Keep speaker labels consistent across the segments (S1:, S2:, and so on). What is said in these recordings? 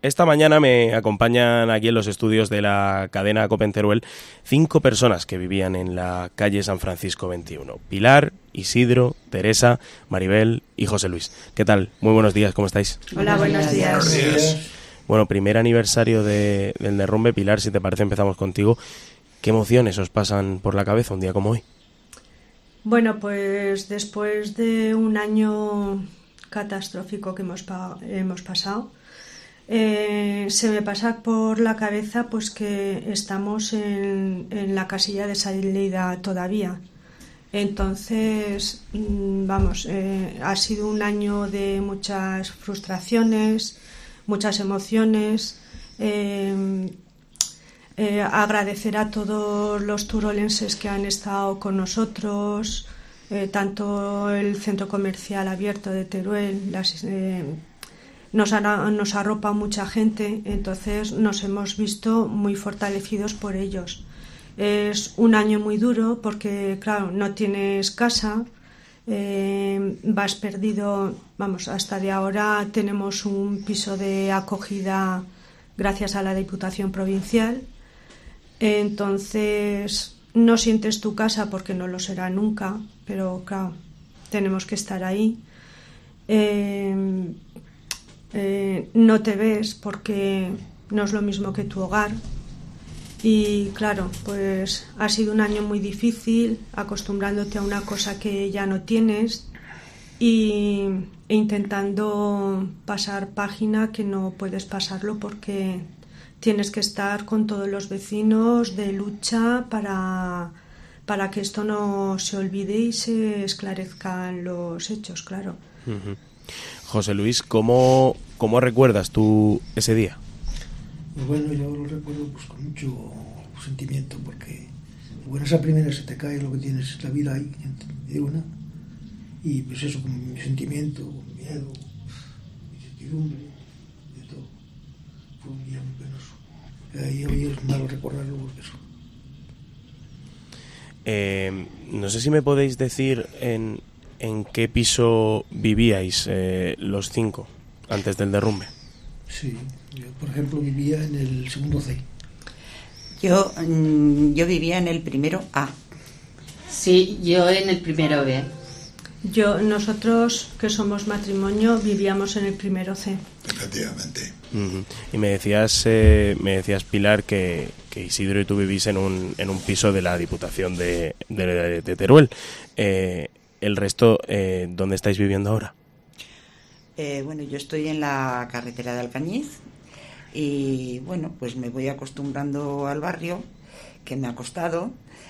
S1: esta mañana me acompañan aquí en los estudios de la cadena COPE en Teruel 5 personas que vivían en la calle San Francisco 21. Pilar, Isidro, Teresa, Maribel y José Luis. ¿Qué tal? Muy buenos días, ¿cómo estáis?
S2: Hola, buenos días.
S3: Buenos días.
S1: Bueno, primer aniversario del derrumbe. Pilar, si te parece, empezamos contigo. ¿Qué emociones os pasan por la cabeza un día como hoy?
S2: Bueno, pues después de un año catastrófico que hemos pasado, se me pasa por la cabeza pues que estamos en la casilla de salida todavía. Entonces, ha sido un año de muchas frustraciones, muchas emociones. Agradecer a todos los turolenses que han estado con nosotros, tanto el centro comercial abierto de Teruel, nos arropa mucha gente, entonces nos hemos visto muy fortalecidos por ellos. Es un año muy duro porque, claro, no tienes casa, vas perdido, hasta de ahora tenemos un piso de acogida gracias a la Diputación Provincial. Entonces no sientes tu casa porque no lo será nunca, pero claro, tenemos que estar ahí. No te ves porque no es lo mismo que tu hogar. Y claro, pues ha sido un año muy difícil, acostumbrándote a una cosa que ya no tienes e intentando pasar página que no puedes pasarlo porque tienes que estar con todos los vecinos de lucha para que esto no se olvide y se esclarezcan los hechos, claro.
S1: Uh-huh. José Luis, ¿cómo recuerdas tú ese día?
S3: Bueno, yo lo recuerdo pues con mucho sentimiento porque bueno, esa primera se te cae lo que tienes la vida ahí de una y pues eso con mi sentimiento, con miedo, incertidumbre, de todo. Fue un día muy penoso. Y hoy es malo recordarlo porque eso.
S1: No sé si me podéis decir en qué piso vivíais los 5 antes del derrumbe.
S3: Sí, yo por ejemplo vivía en el segundo C.
S4: Yo vivía en el primero A.
S5: Sí, yo en el primero B.
S2: Nosotros, que somos matrimonio, vivíamos en el primero C.
S6: Efectivamente.
S1: Uh-huh. Y me decías Pilar, que Isidro y tú vivís en un piso de la Diputación de Teruel. ¿El resto, dónde estáis viviendo ahora?
S4: Bueno, yo estoy en la carretera de Alcañiz y bueno, pues me voy acostumbrando al barrio, que me ha costado.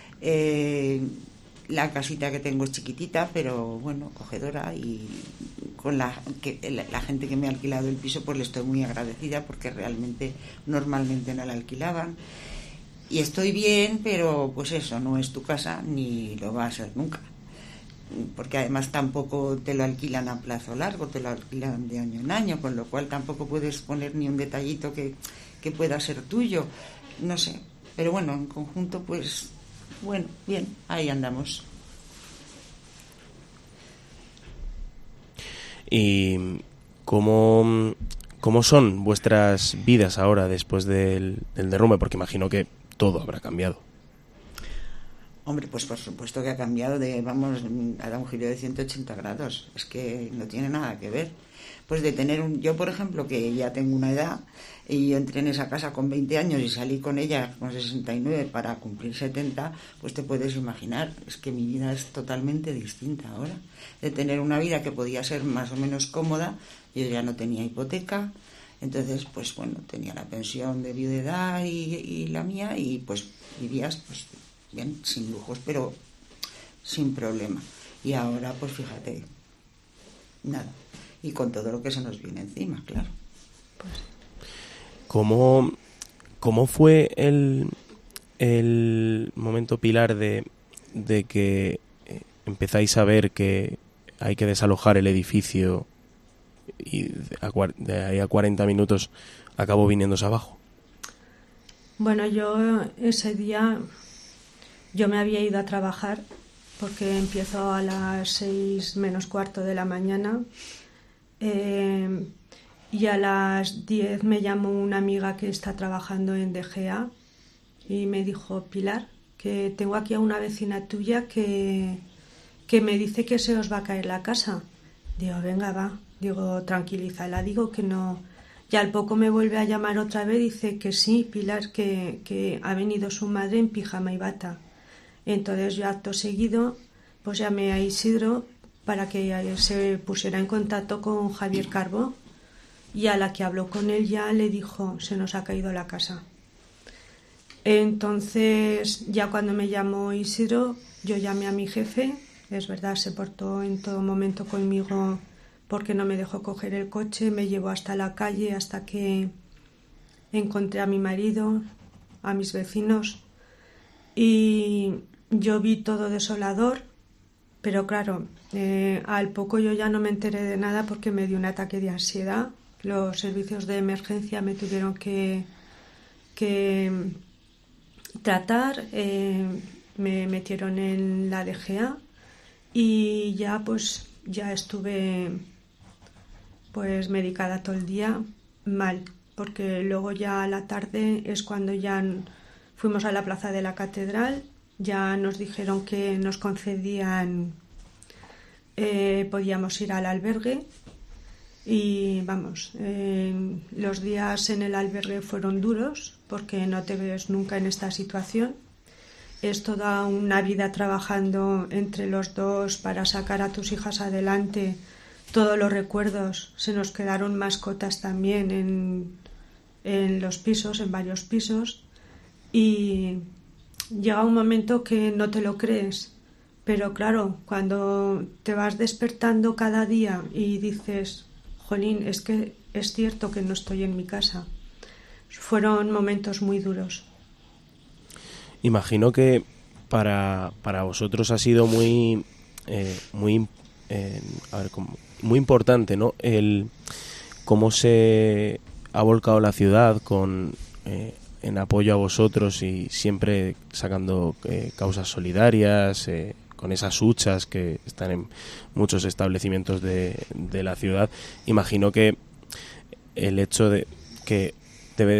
S4: La casita que tengo es chiquitita, pero bueno, acogedora, y con la gente que me ha alquilado el piso pues le estoy muy agradecida porque realmente normalmente no la alquilaban. Y estoy bien, pero pues eso, no es tu casa ni lo va a ser nunca. Porque además tampoco te lo alquilan a plazo largo, te lo alquilan de año en año, con lo cual tampoco puedes poner ni un detallito que pueda ser tuyo, no sé, pero bueno, en conjunto pues bueno, bien, ahí andamos.
S1: ¿Y cómo son vuestras vidas ahora después del derrumbe? Porque imagino que todo habrá cambiado.
S4: Hombre, pues por supuesto que ha cambiado, ha dado un giro de 180 grados, es que no tiene nada que ver. Pues de tener yo por ejemplo, que ya tengo una edad, y yo entré en esa casa con 20 años y salí con ella con 69 para cumplir 70, pues te puedes imaginar, es que mi vida es totalmente distinta ahora. De tener una vida que podía ser más o menos cómoda, yo ya no tenía hipoteca, entonces pues bueno, tenía la pensión de viudedad y la mía, y pues vivías pues bien, sin lujos, pero sin problema. Y ahora, pues fíjate, nada. Y con todo lo que se nos viene encima, claro.
S2: Pues.
S1: ¿Cómo fue el momento, Pilar, de que empezáis a ver que hay que desalojar el edificio y de ahí a 40 minutos acabó viniéndose abajo?
S2: Bueno, yo ese día... Yo me había ido a trabajar porque empiezo a las 6 menos cuarto de la mañana y a las 10 me llamó una amiga que está trabajando en DGA y me dijo: Pilar, que tengo aquí a una vecina tuya que me dice que se os va a caer la casa. Digo, venga, va. Digo, tranquilízala. Digo que no. Y al poco me vuelve a llamar otra vez, dice que sí, Pilar, que ha venido su madre en pijama y bata. Entonces yo acto seguido pues llamé a Isidro para que se pusiera en contacto con Javier Carbó, y a la que habló con él ya le dijo: se nos ha caído la casa. Entonces ya cuando me llamó Isidro, yo llamé a mi jefe. Es verdad, se portó en todo momento conmigo porque no me dejó coger el coche, me llevó hasta la calle hasta que encontré a mi marido, a mis vecinos, y yo vi todo desolador, pero claro, al poco yo ya no me enteré de nada porque me dio un ataque de ansiedad. Los servicios de emergencia me tuvieron que tratar, me metieron en la DGA y ya estuve pues medicada todo el día mal, porque luego ya a la tarde es cuando ya fuimos a la plaza de la catedral, ya nos dijeron que nos concedían, podíamos ir al albergue. Y vamos, los días en el albergue fueron duros porque no te ves nunca en esta situación. Es toda una vida trabajando entre los dos para sacar a tus hijas adelante. Todos los recuerdos, se nos quedaron mascotas también en los pisos, en varios pisos. Y llega un momento que no te lo crees. Pero claro, cuando te vas despertando cada día y dices: jolín, es que es cierto que no estoy en mi casa. Fueron momentos muy duros.
S1: Imagino que para vosotros ha sido muy importante, ¿no? El cómo se ha volcado la ciudad en apoyo a vosotros y siempre sacando causas solidarias, con esas huchas que están en muchos establecimientos de la ciudad. Imagino que el hecho de que debe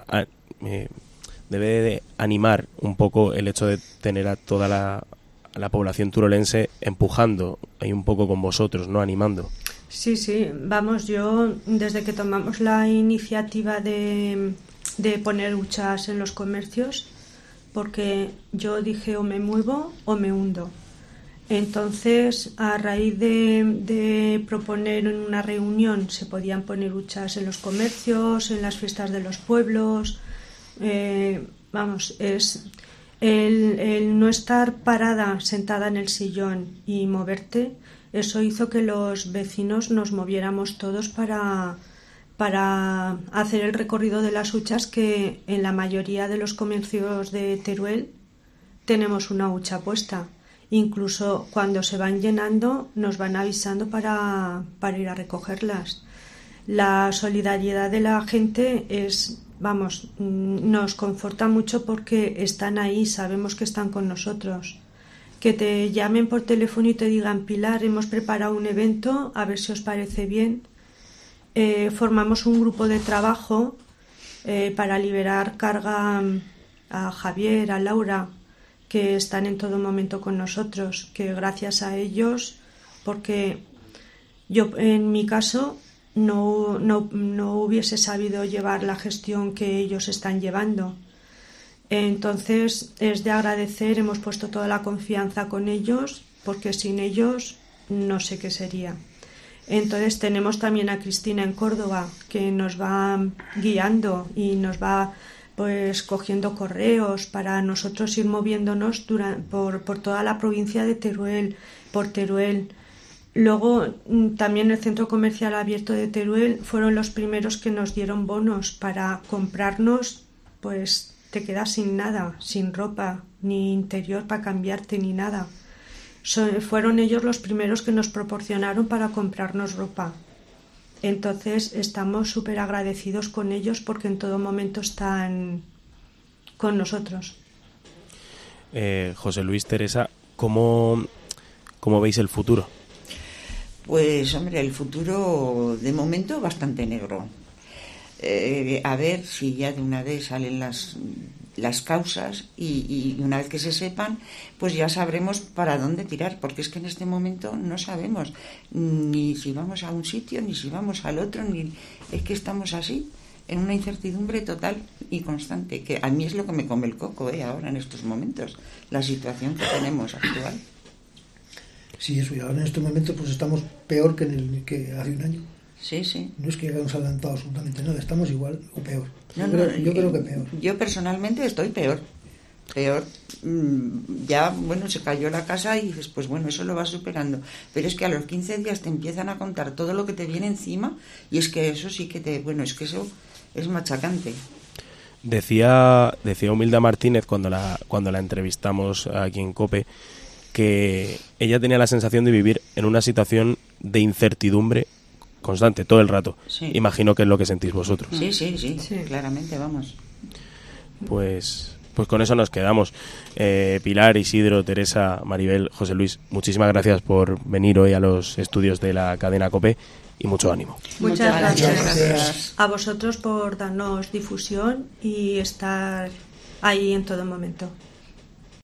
S1: de animar un poco el hecho de tener a toda la población turolense empujando ahí un poco con vosotros, ¿no? Animando.
S2: Sí, vamos, yo desde que tomamos la iniciativa de poner huchas en los comercios, porque yo dije: o me muevo o me hundo. Entonces, a raíz de proponer en una reunión se podían poner huchas en los comercios, en las fiestas de los pueblos, es el no estar parada, sentada en el sillón y moverte. Eso hizo que los vecinos nos moviéramos todos para hacer el recorrido de las huchas, que en la mayoría de los comercios de Teruel tenemos una hucha puesta. Incluso cuando se van llenando nos van avisando para ir a recogerlas. La solidaridad de la gente nos conforta mucho porque están ahí, sabemos que están con nosotros. Que te llamen por teléfono y te digan: Pilar, hemos preparado un evento, a ver si os parece bien. Formamos un grupo de trabajo para liberar carga a Javier, a Laura, que están en todo momento con nosotros, que gracias a ellos, porque yo en mi caso no hubiese sabido llevar la gestión que ellos están llevando. Entonces es de agradecer, hemos puesto toda la confianza con ellos, porque sin ellos no sé qué sería. Entonces tenemos también a Cristina en Córdoba, que nos va guiando y nos va pues cogiendo correos para nosotros ir moviéndonos por toda la provincia de Teruel, por Teruel. Luego también el Centro Comercial Abierto de Teruel fueron los primeros que nos dieron bonos para comprarnos, pues te quedas sin nada, sin ropa, ni interior para cambiarte, ni nada. Fueron ellos los primeros que nos proporcionaron para comprarnos ropa. Entonces estamos súper agradecidos con ellos porque en todo momento están con nosotros.
S1: José Luis, Teresa, ¿cómo veis el futuro?
S4: Pues hombre, el futuro de momento bastante negro. A ver si ya de una vez salen las causas y una vez que se sepan, pues ya sabremos para dónde tirar, porque es que en este momento no sabemos ni si vamos a un sitio, ni si vamos al otro, es que estamos así, en una incertidumbre total y constante, que a mí es lo que me come el coco ahora en estos momentos, la situación que tenemos actual.
S3: Sí, eso, y ahora en este momento pues estamos peor que hace un año.
S4: Sí, sí.
S3: No es que hayamos adelantado absolutamente nada, estamos igual o peor.
S4: Yo
S3: creo que peor.
S4: Yo personalmente estoy peor. Ya, bueno, se cayó la casa y dices, pues bueno, eso lo vas superando. Pero es que a los 15 días te empiezan a contar todo lo que te viene encima y es que eso sí que es que eso es machacante.
S1: Decía Humilda Martínez cuando la entrevistamos aquí en COPE que ella tenía la sensación de vivir en una situación de incertidumbre constante, todo el rato.
S4: Sí.
S1: Imagino que es lo que sentís vosotros.
S4: Sí, claramente, vamos.
S1: Pues con eso nos quedamos. Pilar, Isidro, Teresa, Maribel, José Luis, muchísimas gracias por venir hoy a los estudios de la cadena COPE y mucho ánimo.
S2: Muchas
S4: gracias.
S2: gracias a vosotros por darnos difusión y estar ahí en todo momento.